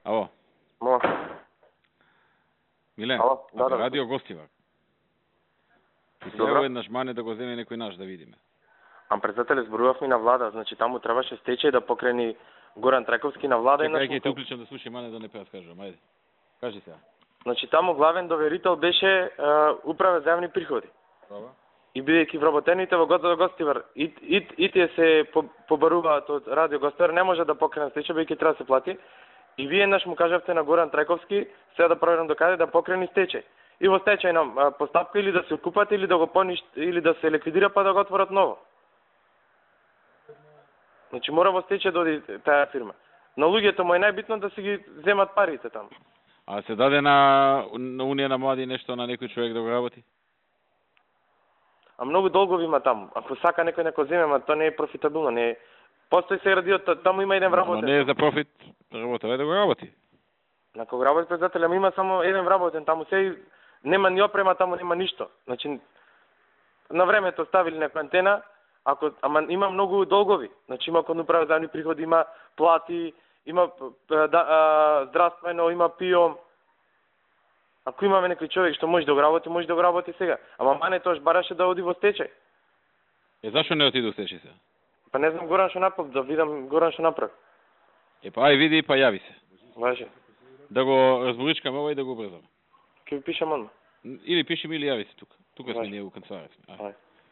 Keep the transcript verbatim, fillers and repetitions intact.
Ало. Мо. Милен, Ало, да, да. радио гостива. И сега еднаш мане да го земе некој наш да видиме. Ам председателе, зборувавме на влада, значи таму требаше стечај да покрени Горан Трајковски на влада. Чекај, ќе ти уклучам да слушам, мане да не прераскажам, ајде. Кажи сега. Значи таму главен доверител беше е, управа за јавни приходи. Добро. И бидејќи вработените во Радио Гостивар и, и, и тие се побаруваат од Радио Гостивар, не може да покренат стечај, бидејќи треба да се плати. И вие еднаш му кажавте на Горан Трајковски, сега да проверам докаде да покрени стечај. И во стечајна постапка или да се откупат, или да го поништ, или да се ликвидира, па да го отворат ново. Значи мора во стечај да оди таа фирма. На луѓето му е најбитно да се ги земат парите таму. А се даде на, на Унија на млади нешто на некој човек да го работи? А многу долгови има таму. Ако сака некој neko земе, ма тоа не е профитабилно, не е. Постои се радиото, таму има еден вработен. Но не е за профит, работа, да го работи. На кога работи председател, ама има само еден вработен, таму се нема ни опрема, таму нема ништо. Значи на времето ставили некоја антена, ако ама има многу долгови. Значи има кон управа за јавни приходи, има плати, има да, а, здравствено, има пио. Ако имаме некој човек што може да го работи, може да го работи сега. Ама мане тоаш бараше да оди во стечај. Е, зашо не отиду стечај сега? Па не знам Горан што направи, да видам Горан што направи. Е, па ај види, па јави се. Важе. Да го разборичкаме ова и да го брзаме. Ќе ви пишам одма. Или пишем или јави се тука. Тука сме ние у канцеларија. Ај.